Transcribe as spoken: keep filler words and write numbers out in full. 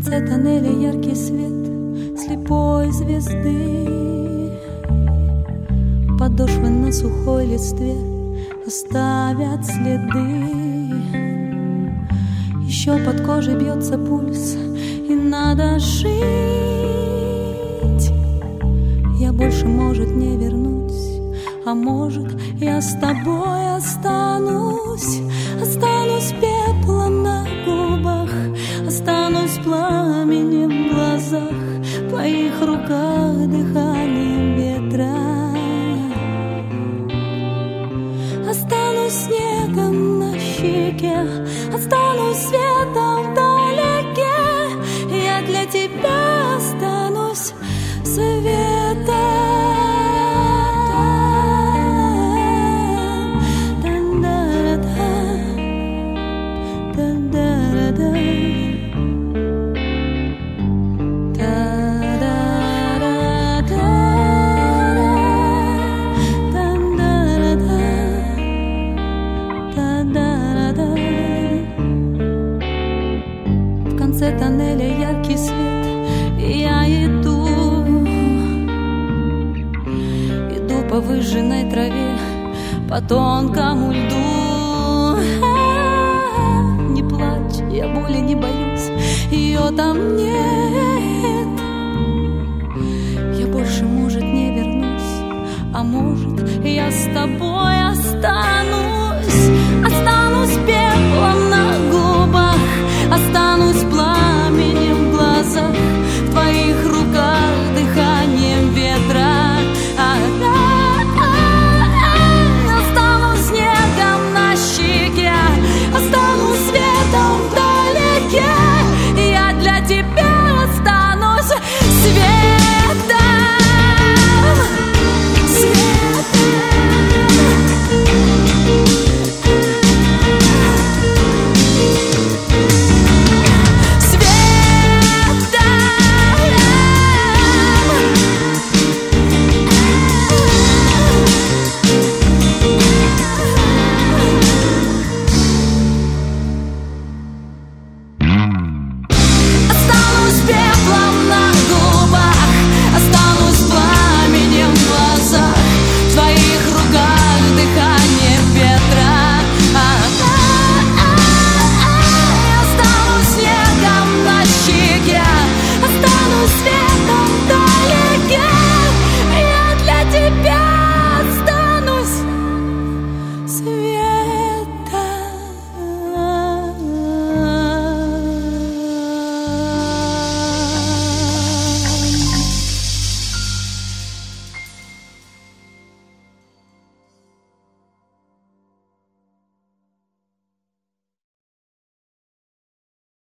конце тоннеля яркий свет слепой звезды. Подошвы на сухой листве оставят следы. Еще под кожей бьется пульс, и надо жить. Я больше, может, не вернусь, а может, я с тобой останусь. Останусь пеплом на губах, останусь пламенем в глазах, в твоих руках дыханием ветра. Останусь снегом на щеке, останусь светом вдалеке. Я для тебя останусь светом. В конце тоннеля яркий свет, и я иду, иду по выжженной траве, по тонкому льду. Не плачь, я боли не боюсь, ее там нет. Я больше, может, не вернусь, а может, я с тобой останусь. Останусь пеплом на губах, останусь пламенем в глазах, в твоих руках дыханием ветра. Останусь снегом на щеке, останусь светом вдалеке. Я для тебя останусь светом. Останусь пеплом на